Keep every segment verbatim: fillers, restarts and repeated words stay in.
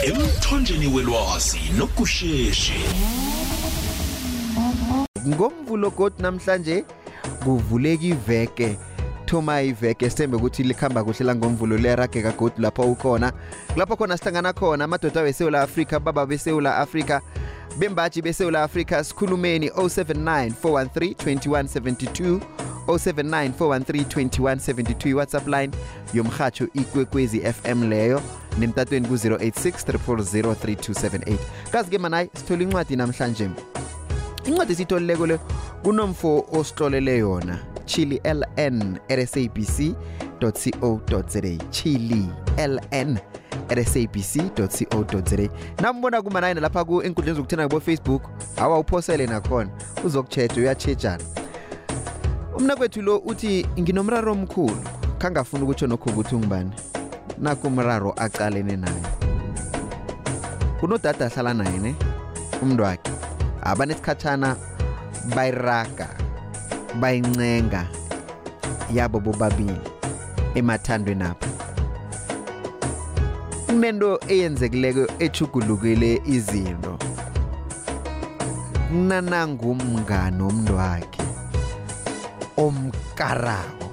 emthonjeni welwazi nokusheshi. Ngomvulo god namhlanje kuvuleka iveke. Thoma iveke sembe ukuthi likhamba kuhle la ngomvulo lerageka god lapho ukhona. Lapho khona sihlangana khona amadoda weSouth Africa, baba beSouth Africa, bembaji beSouth Africa. Sikhulumeni oh seven nine four one three two one seven two oh seven nine four one three two one seven two WhatsApp line yomhacho ikwekwezi F M leyo nemtatweni ku zero eight six three four zero three two seven eight. Kazi ke manai sithola incwadi namhlanje. Incwadi sitholileko le kunomfo osihlolele yona Chili L N at s a b c dot co dot za. Chili L N at s a b c dot co dot za. Nambona kumanayina lapha ku enkundleni zokuthina ku Facebook awa uphosele nakhona uzokuchetha uyachejana. Umna kwethu lo uthi nginomraro omkhulu khangafuna ukuthi nokho ukuthi ungibani naku umraro aqalene naye. Kunodada ahlala naye ne umntu wakhe abanesikhatshana bayiraga bayincenga yabo bobabili emathandweni apha. Kunento eyenzekileko echugulukile izinto. Nanangu umngane omntu wakhe omkarako.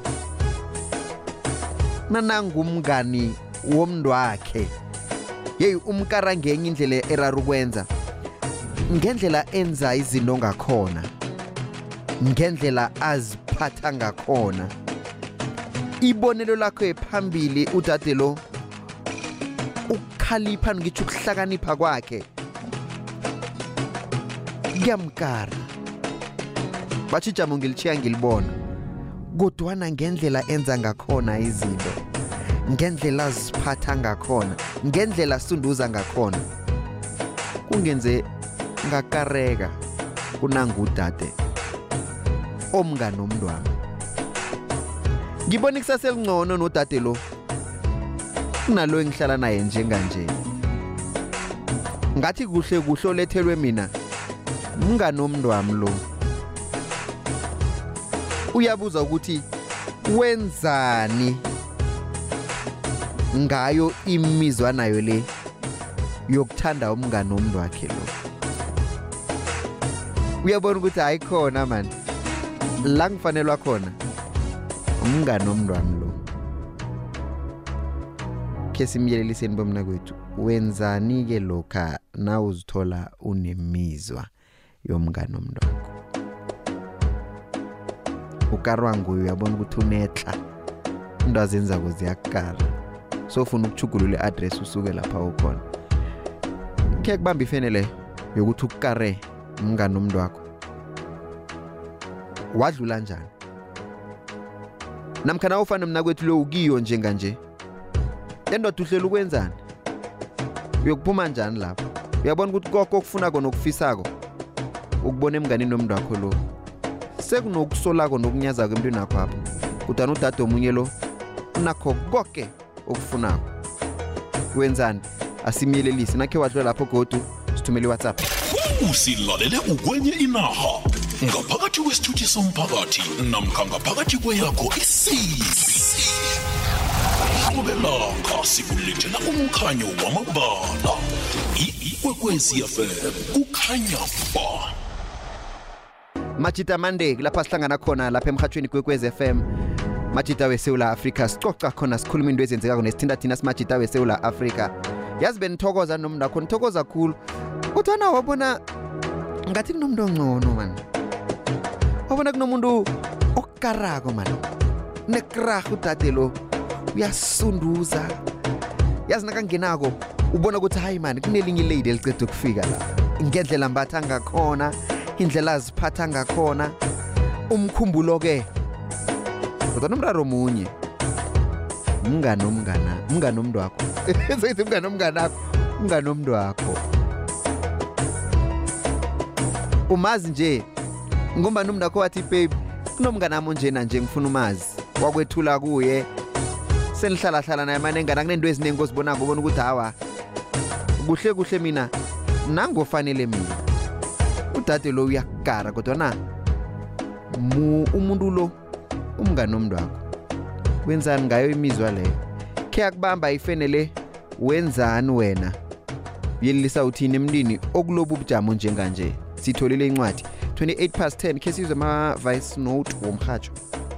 Nanangu umngani womntu wakhe. Hey umkara ngenye indlela eraru kwenza. Ngendlela enza izinto ngakhona. Ngendlela aziphatha ngakhona. Ibonelo lakho ephambili udade lo ukukhalipha ngithi ukuhlakanipha kwakhe kuyamkara. Bathi jamo ngilichiya ngilibona. Kodwana ngendlela enza ngakhona izinto. Ngendlela aziphatha ngakhona, ngendlela sunduza ngakhona. Kungenze ngakareka kunanga udade omngane nomntwana. Ngibona ikusasa elingcono nodade lo kunalo engihlala naye njenganje. Ngathi kuhle kuhle olethelwe mina umngane nomntwana lo. Uyabuza ukuthi wenzani ngayo imizwa nayo le yokuthanda umngane nomntu wakhe lo. Uyabona ukuthi ayikhona man. La ngifanelwa khona umngane nomntwana lo. Ke simyeleliseni bomna kwethu wenzani ke lokha na uzithola unemizwa yomngane nomntwana wakho. Ukarwa nguye uyabona ukuthi unetla into azenza kuziyakara. So ufuna ukuchugulula i-address usuke lapha ukhona. Ke kubamba ifenele yokuthi ukukare umngane nomntu wakho. Wadlula njani? Namkhana ufana mina kwethu lo ukiyo njenga nje. Endoda uhlela ukwenzani? Uyokuphuma njani lapha? Uyabona ukuthi konke okufuna kona okufisako ukubona emnganeni nomntu wakho lo. Sekunokusolako nokunyaza kwempilo nakho apha. Kudana udade omunye lo unakho konke okufunako. Wenzani? Asimyelelisi nakhe wadlula lapho godu sithumele WhatsApp. Usilalele ukwenye inaha ngaphakathi kwesithuthi somphakathi namkha ngaphakathi kweyakho isisi. Ubelanga sikulethela umkhanyo wamabala. Ikwekwezi F M ukhanya ba. Machita Monday lapha sihlangana khona lapha emhathweni kwekwezi F M. Machita weSouth Africa sicoca khona sikhuluma into ezenzeka kunesithinda thina simachita weSouth Africa. Yazi benithokoza nomntu wakho nithokoza kakhulu. Uthana wabona ngathi kunomuntu ongcono man. Wabona kunomuntu okukarako man. Nekrahu udade lo uyasunduza. Yazi nakangenako ubona ukuthi hayi man kunelinye lady elicede ukufika la. Ngendlela mbatha ngakhona, indlela aziphatha ngakhona, umkhumbulo ke. Kodwa nomraro munye. Umngane nomngana, umngane nomntu wakho. Seyithi umngane nomngana wakho, umngane nomntu wakho. Umazi nje ngomba nomntu wakho wathi babe kunomngane nami nje na nje ngifuna umazi. Wakwethula kuye. Senihlala hlala naye manje ngana kunento eziningi ozibona ngobona ukuthi hawa. Kuhle kuhle mina nangofanele mina. Udade lo uyakara kodwa na umuntu lo umngane nomntu wakho. Wenzani ngayo imizwa leyo? Ke akubamba ifenele wenzani wena uyelisa uthini emntwini okulobu ubujamo njenganje. Sitholile incwadi twenty-eight past ten ke sizwe ama voice note womhajo.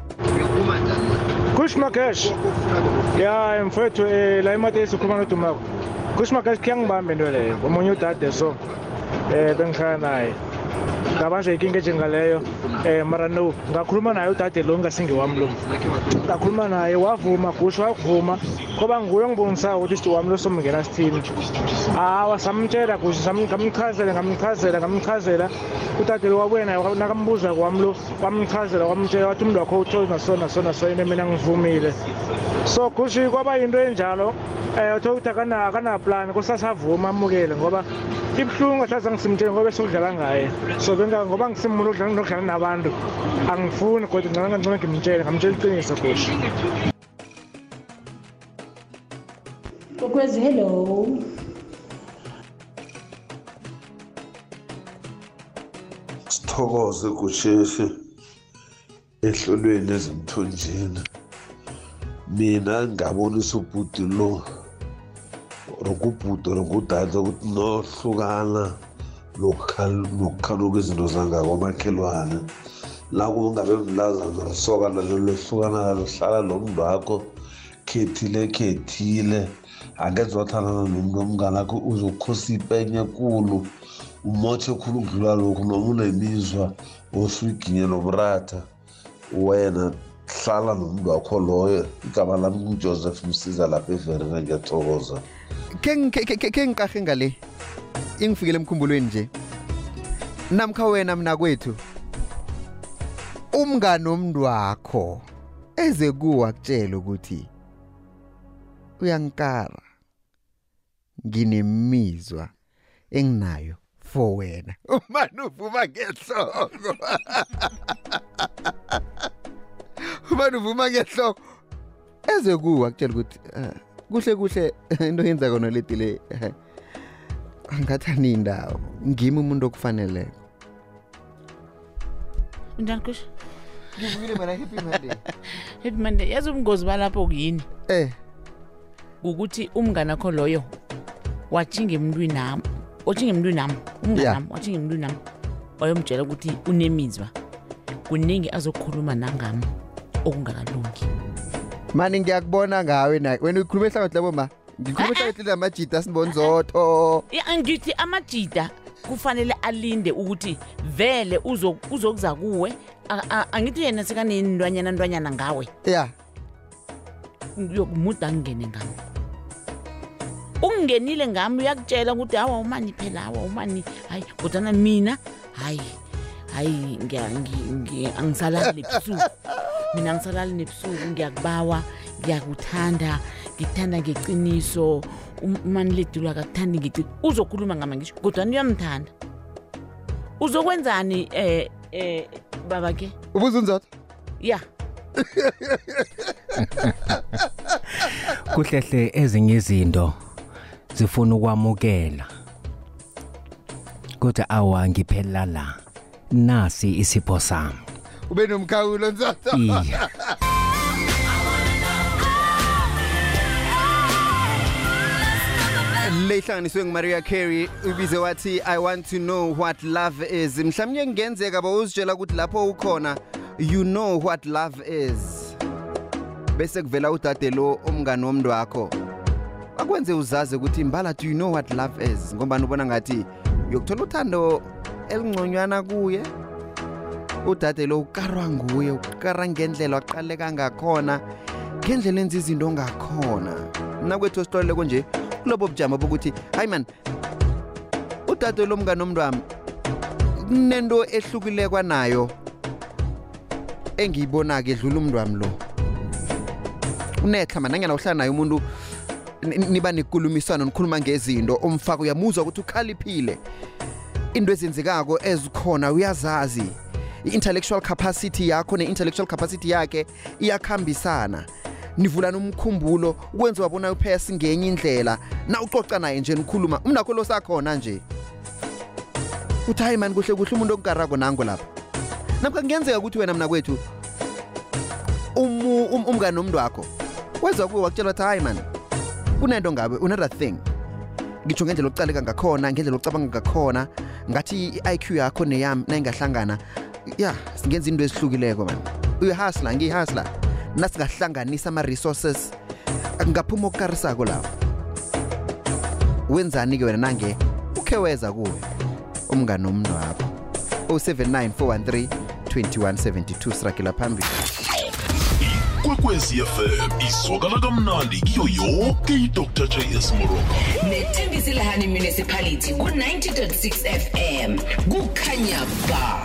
Kush Makesh. Ya mfethu eh la imati esikhuluma noDumako. Kush Makesh kuyangibamba into leyo. Omunye udade so eh bengihlala naye. Ngabanje inkinga njengaleyo eh mara no ngakhuluma naye udade lo ngasingi wami lo. Ngakhuluma naye wavuma Kush wavuma ngoba nguye ngibonisa ukuthi sithi wami lo somngena sithini. Ah wasamtshela Kush samngamchazela ngamchazela ngamchazela udade lo wabuye naye nakambuza kwami lo wamchazela wamtshela wathi umuntu wakho uthola sona sona sona mina ngivumile. So Kush kwaba into enjalo eh uthola akana akana plan kusasavuma amukele ngoba ibhlungu hlaza ngisimtshela ngoba esudlala ngaye. So benga ngoba ngisimuntu odlala nokudlala nabantu angifuni kodwa ngicela ngicela ngimtshele ngamtshela iqiniso Kush. Kokwezi hello. Sithokoze kuShefi ehlolweni ezimthonjeni. Mina ngabonisa ubhuti lo rokubhudo rokudada ukuthi nohlukana lokukhaluka izinto zangako makhelwane la kungabe mlaza ngirisoka nalo lehlukana lohlala lo muntu wakho khethile khethile angeze wathandana nomuntu omngane wakho uzokhosa ipenye kulu umotshe khulu ukudlula lokhu noma unemizwa osuyiginye noburatha wena hlala nomuntu wakho loyo. Igama lami nguJoseph Msiza lapha eVerena ngiyathokoza. Ke ke ngikahle ngale ingifikele emkhumbulweni nje namkha wena mina kwethu umngane nomuntu wakho eze kuwa kutshela ukuthi uyankara nginemizwa enginayo for wena umani uvuma ngehloko umani uvuma ngehloko eze kuwa kutshela ukuthi kuhle kuhle into yenza kona letile angathani indawo ngimi umuntu okufanele. Unjani Kush? Ngivile mina happy Monday. Happy Monday. Yazi ubungozi balapho kuyini? Eh. Ukuthi umngane wakho loyo wathinga emntwini nami. Othinga emntwini nami. Umngane nami wathinga emntwini nami. Wayomtshela ukuthi unemizwa. Kuningi azokhuluma nangami okungakalungi. Mani ngiyakubona ngawe na wena ukhuluma ehlangothi labo ma ngikhuluma ehlangothi lamajita sinibonzotho. Ya ngithi amajita kufanele alinde ukuthi vele uzokuza kuwe angithi yena sekaneni ndwanyana ndwanyana ngawe. Yeah. Uyokumuda ngene ngami. Ungenile ngami uyakutshela ukuthi hawa umani phela hawa umani hayi kodwa mina hayi hayi ngiyangi angisalali ebusuku. Mina ngisalali nebusuku ngiyakubawa ngiyakuthanda ngikuthanda ngeqiniso umani lethu akakuthandi ngithi uzokhuluma ngama ngisho kodwa uyamthanda uzokwenzani eh eh baba ke ubuzunzotho ya kuhlehle ezinye izinto zifuna ukwamukela kodwa awa ngiphelela la nasi isipho sami ube nomkhawulo nzotho. Iya. Lehlanganiswe nguMariah Carey ubize wathi I want to know what love is. Mhlawumnye ngenzeka bawuzitshela ukuthi lapho ukhona you know what love is. Bese kuvela udade lo umngane womuntu wakho. Akwenze uzaze ukuthi imbala do you know what love is ngoba ubona ngathi uyokuthola uthando elingconywana kuye. Udade lo ukarwa nguye ukara ngendlela waqaleka ngakhona ngendlela enza izinto ngakhona. Nakwethu sitolele konje kulobo bujama bokuthi hayi man udade lo mngane nomuntu wami kunento ehlukile kwanayo engiyibona ke edlula umuntu wami lo unetha mana ngena uhlala naye umuntu niba nekulumisana nikhuluma ngezinto umfaka uyamuzwa ukuthi ukhaliphile into ezenzekako ezikhona uyazazi i-intellectual capacity yakho ne-intellectual capacity yakhe iyakhambisana nivulana umkhumbulo ukwenza wabona uphesi ngenye indlela na uxoxa naye nje nikhuluma umnakho lo sakhona nje uthi hayi man kuhle kuhle umuntu onkarako nango lapha namkha ngenzeka ukuthi wena mina kwethu umu umngane nomuntu wakho wenza kuwe wakutshela ukuthi hayi man kunento ngabe another thing ngitsho ngendlela oqaleka ngakhona ngendlela ocabanga ngakhona ngathi i-I Q yakho neyami nayingahlangana yeah singenza into ezihlukileko man uyahasla ngiyihasla nasingahlanganisa ama resources ngaphuma okukarisako lapho wenzani ke wena nange ukheweza kuwe umngane nomno lapho oh seven nine four one three two one seven two sirakela phambili Ikwekwezi F M izwakala kamnandi kiyo yonke iDr J S Moroka neThembisilahani Municipality ku ninety point six F M kukhanya ba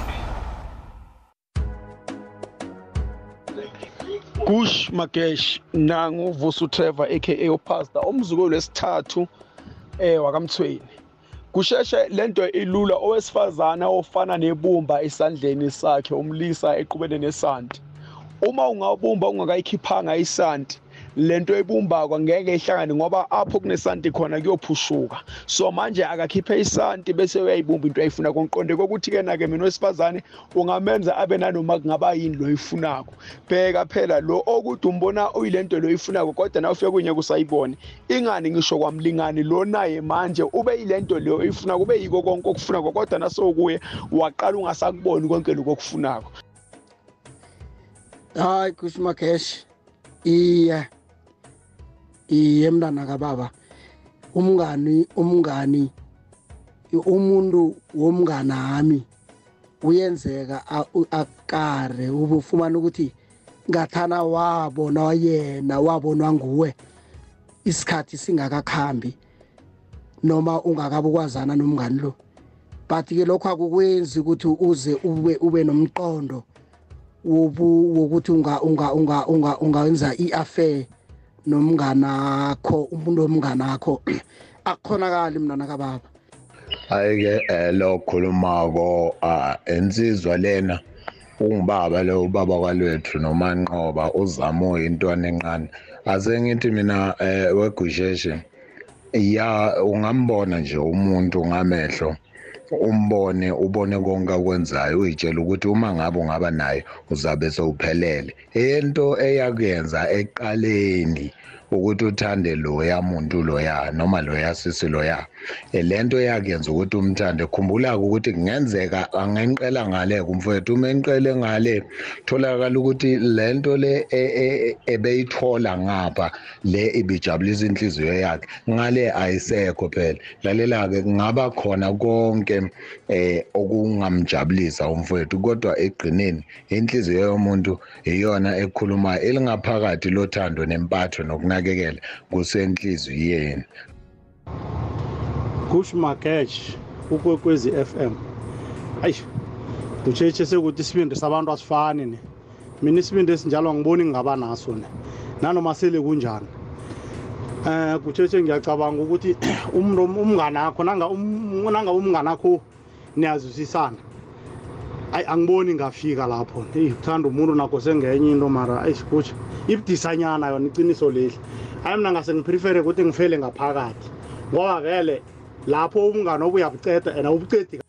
Kush Magesh nangu Vusu Trevor aka uPastor umzukulu wesithathu eh wakamthweni kusheshe lento ilula owesifazana ofana nebumba esandleni sakhe umlisa eqhubene nesanti uma ungabumba ungakayikhiphanga isanti lento ebumba kwangeke ihlangane ngoba apho kunesanti khona kuyophushuka so manje akakhiphe isanti bese uyayibumba into ayifuna konqonde kokuthi ke na ke mina wesifazane ungamenza abe nanoma kungaba yini lo yifunako bheka phela lo okuthi umbona uyilento lo yifunako kodwa na ufike kunye kusayibone ingani ngisho kwamlingani lo naye manje ube yilento leyo ifuna kube yiko konke okufunako kodwa nasokuye waqala ungasakuboni konke lokho okufunako. Hayi Kushma Cash iya iye mntana kababa umngani umngani umuntu womngana nami uyenzeka akare ubufumana ukuthi ngathana wabona yena wabonwa nguwe isikhathi singakakhambi noma ungakabukwazana nomngani lo but ke lokho akukwenzi ukuthi uze ube ube nomqondo wokuthi unga unga unga unga ungawenza i-affair nomngana akho umuntu womngana akho akukhonakala mntana kababa. Ayike lo khulumako ensizwa lena ungibaba lo ubaba kwalwethu nomanqoba uzamo intwana encane ase ngithi mina wegusheshe ya ungambona nje umuntu ngamehlo umbone ubone konke akwenzayo uyitshela ukuthi uma ngabe ungaba naye uzabe sewuphelele into eyakuyenza eqaleni ukuthi uthande lo yamuntu lo ya noma lo yasisi lo ya lento yakuyenza ukuthi umthande khumbula ukuthi kungenzeka angenqela ngale kumfowethu uma enqele ngale tholakala ukuthi lento le ebeyithola ngapha le ibijabulisa inhliziyo yakhe ngale ayisekho phela lalela ke kungaba khona konke eh okungamjabulisa umfowethu kodwa egqineni inhliziyo yomuntu iyona ekhuluma elingaphakathi lothando nempatho nokunakekela kusenhliziyweni. Kush Magesh ukwekwezi F M ayish kucheche sekuthi isibindi sabantu asifani ne mina isibindi esinjalo ngiboni ngaba naso ne nanoma sele kunjani eh kucheche ngiyacabanga ukuthi umuntu umngana wakho nanga nanga umngana wakho niyazwisisana ay angiboni ngafika lapho hey uthanda umuntu nakho sengenye into mara ayisikuthi ibudisanyana yona iqiniso leli hayi mina ngase ngiprefere ukuthi ngifele ngaphakathi ngoba vele lapho umngane obuyabuceda ena ubucedi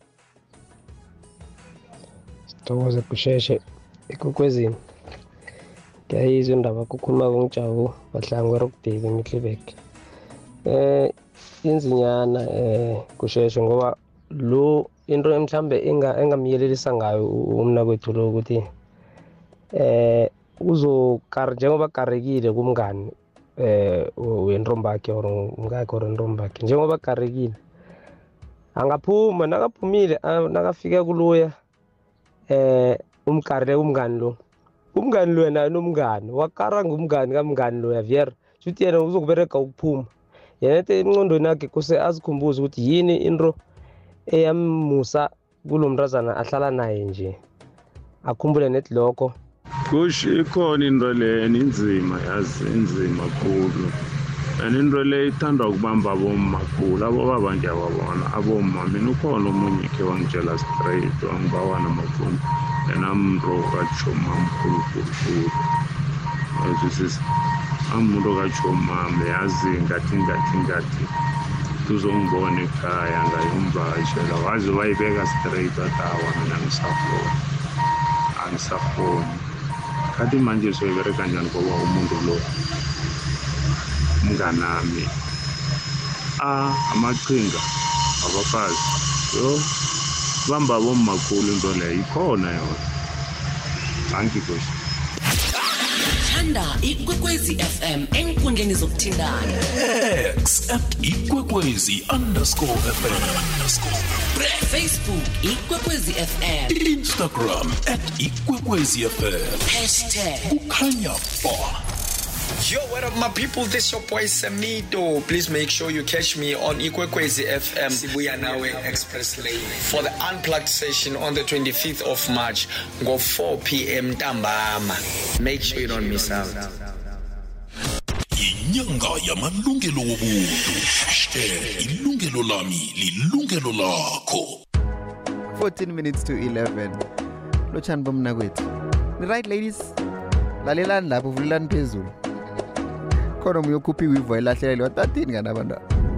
Sithokoze kusheshe ekukwezini ngiyayizwa indaba kukhuluma ngojabo bahlangwe Rockdale eMiddleburg eh inzinyana eh kusheshe ngoba lo into emhlambe enga engamyelelisa ngayo umna kwethu lo ukuthi eh uzokar njengoba karekile kumngani eh wenrombakhe or umngakhe or enrombakhe njengoba karekile angaphuma nakaphumile nakafika kuloya eh umkarele umngani lo umngani lo yena nomngani wakara ngumngani kamngani lo yavier futhi yena uzokubereka ukuphuma yena engqondweni yakhe kuse azikhumbuza ukuthi yini into eyamusa kulomntazana ahlala naye nje akhumbule nethi lokho Kush ikhona into le inzima yazi inzima kakhulu into le ithanda ukubamba abomakhulu abo baba ngiyababona aboma mina ukhona umunye ke wangitshela straight wangibawana amaphumbu yena mro kachoma mkhulu khulu azisisi amuntu kachoma yazi ngathi ngathi ngathi tuzongibona ekhaya ngayomvashela wazi wayibeka straight atawa mina ngisafona angisafona kathi manje soyibere kanjani ngoba umuntu lo mnganami a amaqhinga abafazi so bamba bommakhulu into leyo ikhona yona thank you Gosh Thanda ikwekwezi F M enkundleni zokuthindana X at ikwekwezi underscore F M Facebook ikwekwezi F M Instagram at ikwekwezi F M hashtag kukhanya ba. Yo, what up, my people? This is your boy Samito. Please make sure you catch me on Ikwekwezi F M Sibuya Nawe Express Lane for the unplugged session on the twenty-fifth of March, go four p.m. Tambama. Make sure you don't miss out. Inyanga yamalungelo wobuntu hashtag ilungelo lami lilungelo lakho. fourteen minutes to eleven. Lochani bomna kwethu. Right ladies? Lalelani lapho vulelani phezulu. Khona uyokhupha iwivo elahlelelwe watatini kana abantu.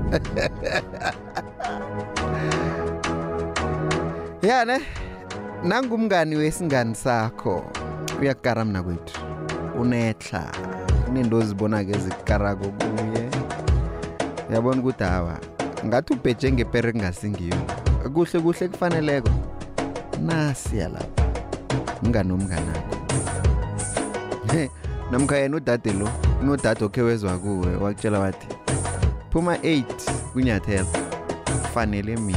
Ya ne nangumngani wesingani sakho uyakara mina kwethu. Unetla. Unendo zibona ke zikarako kuye. Yabona ukuthi hawa ngathi ubheje ngepere ngasingiyo. Kuhle kuhle kufaneleko. Nasiya lapha. Mngani omnganakho. Namkha yena udade lo unodade okhe wezwa kuwe wakutshela wathi phuma eight kunyathela fanele mina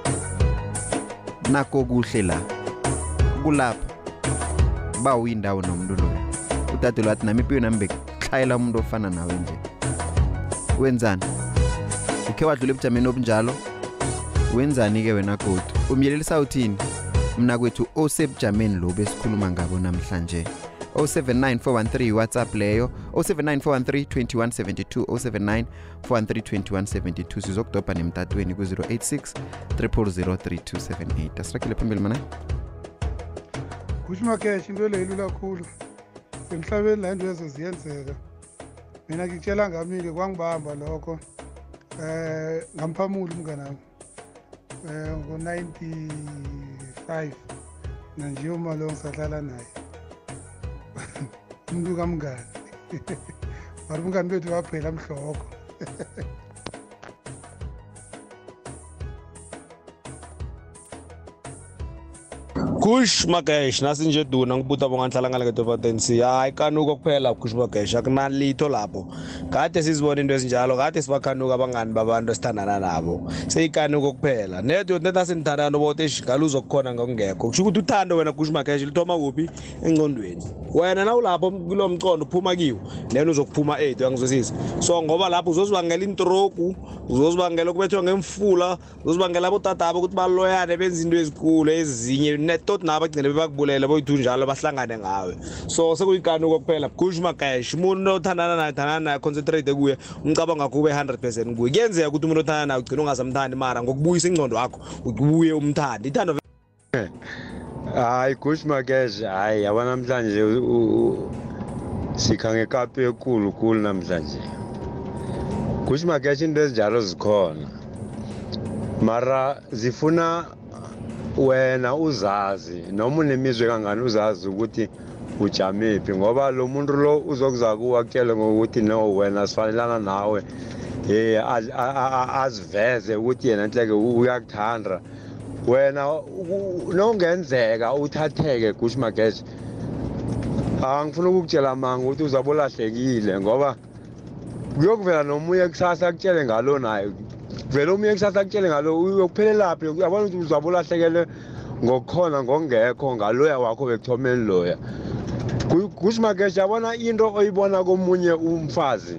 nako kuhle la kulapha ba uyindawo nomuntu lo udade lo wathi nami impilo nami bekhayela umuntu ofana nawe nje wenzani ukhe wadlula ebujameni obunjalo wenzani ke wena godu umyelelisa uthini mina kwethu osebujameni lo besikhuluma ngabo namhlanje oh seven nine four one three WhatsApp leyo oh seven nine four one three two one seven two oh seven nine four one three two one seven two sizokudobha nemtatweni ku zero eight six three zero zero three two seven eight asirakile phambili mana Kushmakesh into leyilula kakhulu emhlabeni la into ezenzeka mina ngikutshela ngami ke kwangibamba lokho eh ngamphamula umngana wami eh ngo ninety-five nanje uma lo ngisahlala naye umuntu kamngani wari umngani bethu waphela mhloko Kush Makesh nasinje duna ngibuta bonga nhlala ngale ngetofatensi hayi kanuko kuphela Kush Makesh akunalitho lapho kade sizibona into ezinjalo kade sibakhanuka abangani babantu esithandana nabo seyikanuko kuphela netho ntetha sinithandana bote ishigaluzo kukhona ngokungekho kusho ukuthi uthando wena Kush Makesh lithoma kuphi engqondweni wena na ulapho kulomcondo uphuma kiwo lena uzokuphuma eight uyangizwisisa so ngoba lapho uzozibangela introku uzozibangela kubethwa ngemfula uzozibangela abotatabo ukuthi baloyane benza into ezikhulu ezinye netot naba gcine bebakubulele boyithu njalo bahlangane ngawe so sekuyikanuko kuphela Kush Makesh umuntu othandana naye thandana naye concentrate kuye umcabanga kube one hundred percent kuye kuyenzeka ukuthi umuntu othandana naye ugcina ungasamthandi mara ngokubuyisa ingcondo yakho ubuye umthandi ithando hayi Kush Makesh hayi yabona namhlanje sikhange kapi ekulu kulu namhlanje Kush Makesh into ezinjalo zikhona mara zifuna wena uzazi noma unemizwe kangani uzazi ukuthi ujamephi ngoba lo muntu lo uzokuza kuwakele ngokuthi no wena sifanelana nawe eh aziveze ukuthi yena nhleke uyakuthanda wena nongenzeka uthatheke Kush Makesh angifuna ukukutshela manga ukuthi uzabolahlekile ngoba kuyokuvela nomuye kusasa akutshele ngalo naye vele omunye kusasa akutshele ngalo uyokuphelelaphi uyabona ukuthi uzabolahlekele ngokukhona ngongekho ngaloya wakho bekuthomeni loya Kush Makesh yabona into oyibona komunye umfazi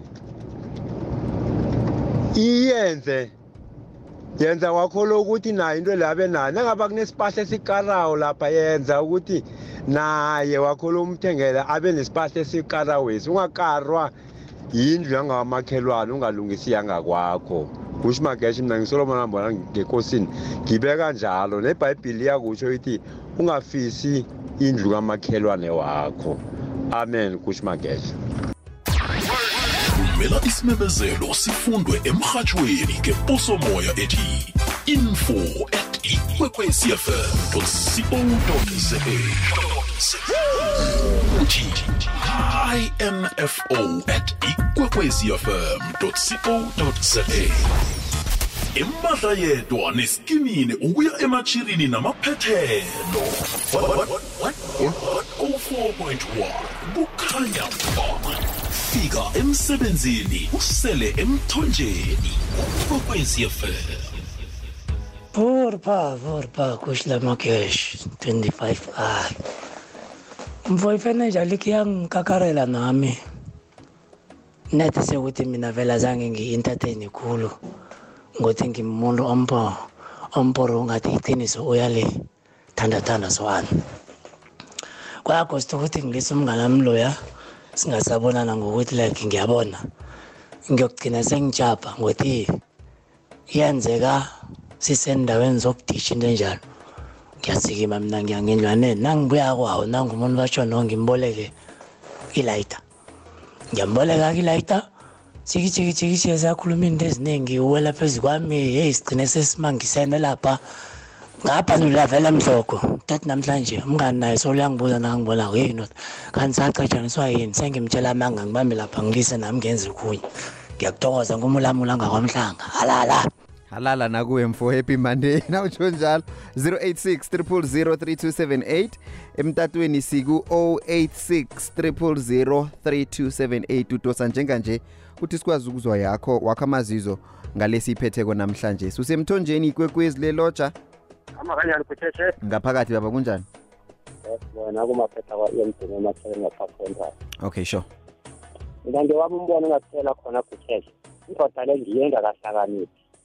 iyenze yenza wakho lokuthi naye into labe nayo nangaba kunesipahla esikarawo lapha yenza ukuthi naye wakho lo umthengela abe nesipahla esikarawesi ungakarwa yindlu yangamakhelwane ungalungisi yangakwakho Kush Makesh mina ngisolomon ngibona ngekosini ngibeka njalo neBhayibheli yakutsho ithi ungafisi indlu kamakhelwane wakho amen Kush Makesh Vumela isimemezelo sifundwe emhathweni ngeposomoya ethi info at ikwekwezi f m dot co dot za uthi info at ikwekwezi f m dot co dot za Impahla yedwa neskimini ukuya emachirini namaphethelo. oh four point one kukhanya ba. Fika emsebenzini usele emthonjeni. Ukwekwezi F M. Porpa, porpa, kushla makesh, twenty-five R. Mvoifene njali kiyang kakarela nami. Nete se ukuthi mina vela zange ngi-entertain khulu. Ngothi ngimuntu ompo, omporo ngathi iqiniso uyale thanda thanda swani. Kwakho ukuthi ngilisa umngane wami loya singasabonana ngokuthi like ngiyabona. Ngiyogcina sengijapha ngothi iyenzeka sisendaweni zokudisha into enjalo. Ngiyasikima mina ngiyangendlwane nangibuya kwawo nangumuntu basho no ngimboleke ilighter. Ngiyamboleka ilighter. Chiki chiki chiki siyakhuluma into eziningi uwela phezulu kwami hey sigcine sesimangisene lapha. Ngapha nilavela mhloko. Tathi namhlanje umngani naye solangibuza nangibona hey not. Kanti sacatshaniswa yini sengimtshela amanga ngibambe lapha ngilise nami ngenze kunye. Ngiyakuthokoza ngumulamula ngakwamhlanga. Halala. Halala nakuwe mfo happy Monday nawutsho njalo zero eight six three zero zero three two seven eight emtatweni siku zero eight six three zero zero three two seven eight udosa njenganje kuthi sikwazi ukuzwa yakho wakho amazizo ngalesi iphetheko namhlanje susemthonjeni ikwekwezi leloja ama kanjani kutheshe ngaphakathi baba kunjani bona kumaphetha kwa emdeni emathele ngaphakhona okay sure mina ngewami umbono ngathela khona kutheshe indoda le ngiyenga kahlakaniphi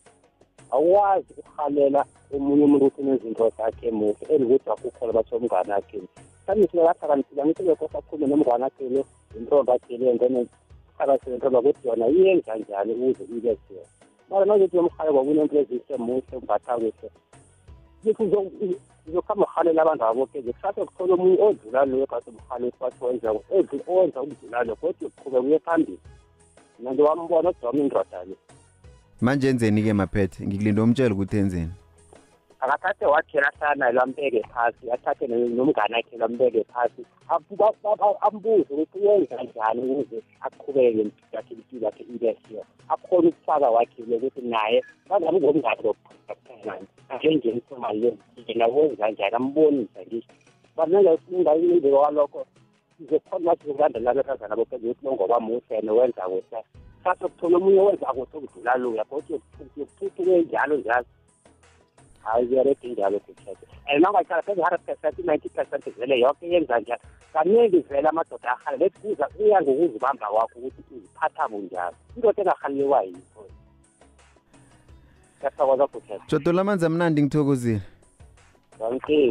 awazi ukhalela umunye umuntu unezinto zakhe emuhle elikuthi akukho batho umngane wakhe kanti siyathakaniphila ngithi lokho sakhulume nomngane wakhe lo into bathile ngene akasento bakuthi yona iyenza kanjani ukuze ibe kuyo mara nokuthi umkhaya kwakunento ezisemuhle umbatha kuhle yizo izokhamba khalela abantu aboke ngesikhathi ukuthola umuntu odlula lo kathi umkhaya kwathi wenza ukuthi owenza ukudlula lo kodwa uqhubeka kuye phambili mina ngiwambona ujoma indoda le manje enzeni ke maphethe ngikulinda umtshela ukuthi enzeni akathathe wathela sana lambeke phasi athathe nomngane wakhe lambeke phasi ambuze ukuthi uyenza kanjani ukuze aqhubeke yakhe impilo yakhe ibesiyo akhona ukufaka wakhe ukuthi naye bangabe ngomngane lokuphela nje nje yena wenza kanjani ambonisa ngisho banele ufunda indlela walokho izokhona ukuthi ulandela labezana bophela ukuthi ngoba muhle nowenza kuhle sathi ukuthola umunye wenza ukuthi ukudlula lo yakho ukuthi njalo njalo hayi yareti njalo kuthethwa and mangacala pheze one hundred percent ninety percent vele yonke yenza njalo kaningi vele amadoda ahala lekuza uya ngokuzibamba kwakho ukuthi uziphatha bunjalo indoda engahalelwa yikho kasakwaza kuthethwa Jodola manza mnandi ngithokozile okay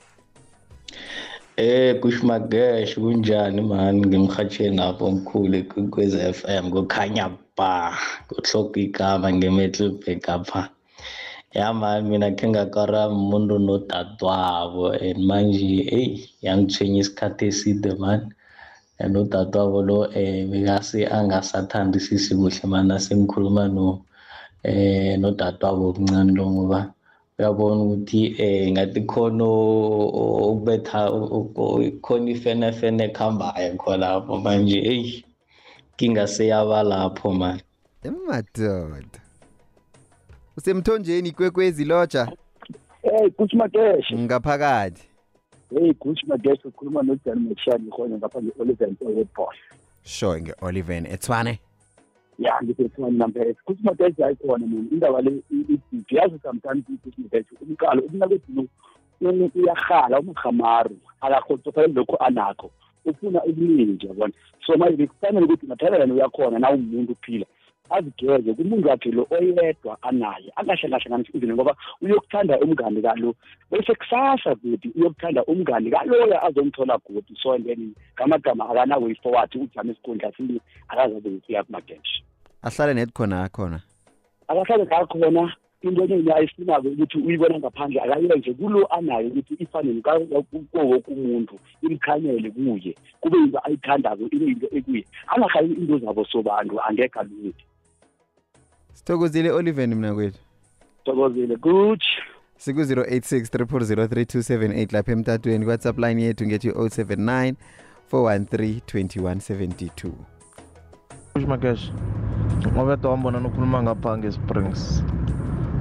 Eh kushmagesh kunjani man ngimkhatsheni lapho omkhulu kwezi F M kukhanya ba kuhloka igama ngeMiddelburg apha ya man mina kengakara umuntu nodadwabo and manje hey yangitshenya isikhathi eside man nodadwabo lo eh bekase angasathandisisi kuhle man asengikhuluma no eh nodadwabo omncane lo ngoba uyabona ukuthi eh ngathi khona ukubetha khona ifene fene khambayo khona lapho manje hey kingaseyaba lapho man emadoda usemthonjeni ikwekwezi loja hey kuchimadesh ngaphakathi hey kuchimadesh ukhuluma noJani Mshani khona ngapha ngeOliver ePaul sure ngeOliver eTshwane ya ngithethwa number kuchimadesh ayikhona mina indaba le iyazi sometimes kuchimadesh umqalo ukunakethilo uyakhala umkhamaru akakhothofa lokho anakho ufuna ukuningi yabona so manje kufanele ukuthi mathalana uyakhona na umuntu uphila azigeze kumuntu wakhe lo oyedwa anaye akahlangahlanganisa izinto ngoba uyokuthanda umngane kalo bese kusasa kuthi uyokuthanda umngane kaloya azomthola kuthi so then ngamagama akana way forward ujame isikhundla sini akazabe uya kumagesh ahlale net khona khona akahlale ngakhona into enye ayifunako ukuthi uyibona ngaphandle akayenze kulo anayo ukuthi ifane nkawo kumuntu imkhanyele kuye kube into ayithandako ibe into ekuye angakhali into zabo sobantu angeke alungi Sithokozile Oliver mina kwethu Sithokozile good siku zero eight six three zero zero three two seven eight lapha emtatweni WhatsApp line yethu ngethi zero seven nine four one three two one seven two Magesh ngoba tawambona nokhuluma ngapha ngeSprings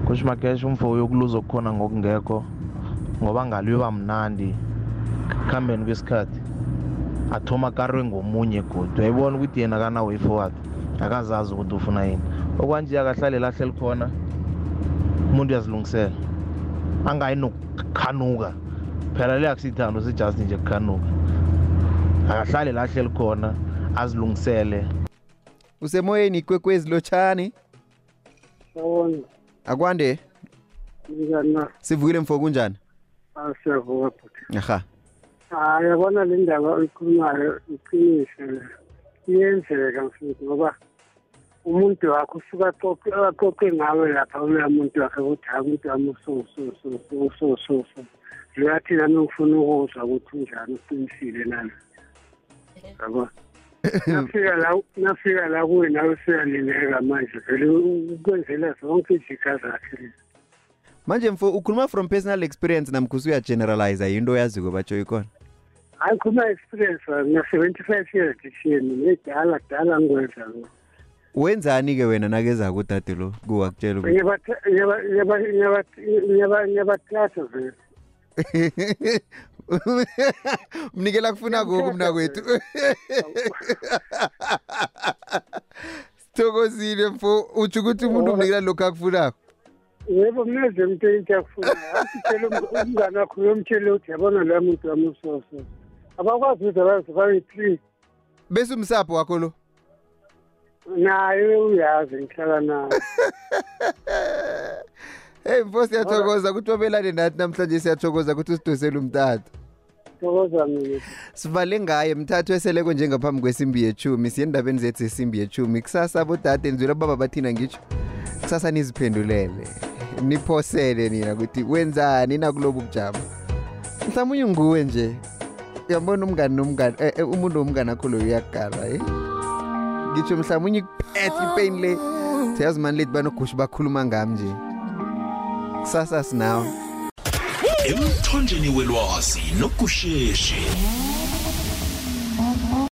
kusho Makesh umfo uyokuluza okukhona ngokungekho ngoba ngalo uba mnandi khambeni kwesikhathi athoma karwe ngomunye kodwa uyayibona ukuthi yena kana way forward akazazi ukuthi ufuna yini okwanje akahlale lahle likhona umuntu uyazilungisela angayinokukhanuka phela le akusithando si just nje kukhanuka akahlale lahle likhona azilungisele usemoyeni ikwekwezi lochani sawona akwande njani sivukile mfo kunjani asiyavuka futhi aha hayi yabona le ndaba oyikhulumayo iqiniso iyenzeka mfowethu ngoba umuntu wakho usuka aqoqe aqoqe ngawe lapha uya umuntu wakhe ukuthi hayi umuntu wami so so so so so so so ngiyathi nami ngifuna ukuzwa ukuthi unjani uqinisile nami yabo nafika la nafika la kuwe nawe siyalingeka manje vele ukwenzela zonke izikhathi zakhe manje mfo ukhuluma from personal experience namkhusu uya generalize into yaziko batsho ikona hayi khuluma experience na seventy-five years dishini nedala dala ngwenza lo wenzani ke wena nakeza ku dade lo kuwa kutshela ukuthi yeba yeba yeba yeba yeba yeba tlasa vele mnikela kufuna goku mna kwethu Sithokozile mfo uthi ukuthi umuntu umnikela lokho akufunako yebo mneze umuntu into yakufuna asitshela umngane wakho uyomtshela ukuthi yabona la muntu wamusoso abakwazi ukuthi abazifayo three bese umsapho wakho lo naye uyazi ngihlala naye hey mfo siyathokoza ukuthi wabelane nathi namhlanje siyathokoza ukuthi usidosele umtata thokoza mina sivale ngaye mthathu eseleko njengaphambi kwesimbi yechumi siyendabeni zethu esimbi yechumi kusasa bodade nzwela baba bathina ngitsho kusasa niziphendulele niphosele nina ukuthi wenzani nakulobu bujamo mhlawumbe nguwe nje uyabona umngane nomngane eh, umuntu omngane akho lo uyakala eh ngitsho mhlawumbe iphethe ipain le siyazi manje lethi banogushu bakhuluma ngami nje kusasa sinawo emthonjeni welwazi nokusheshi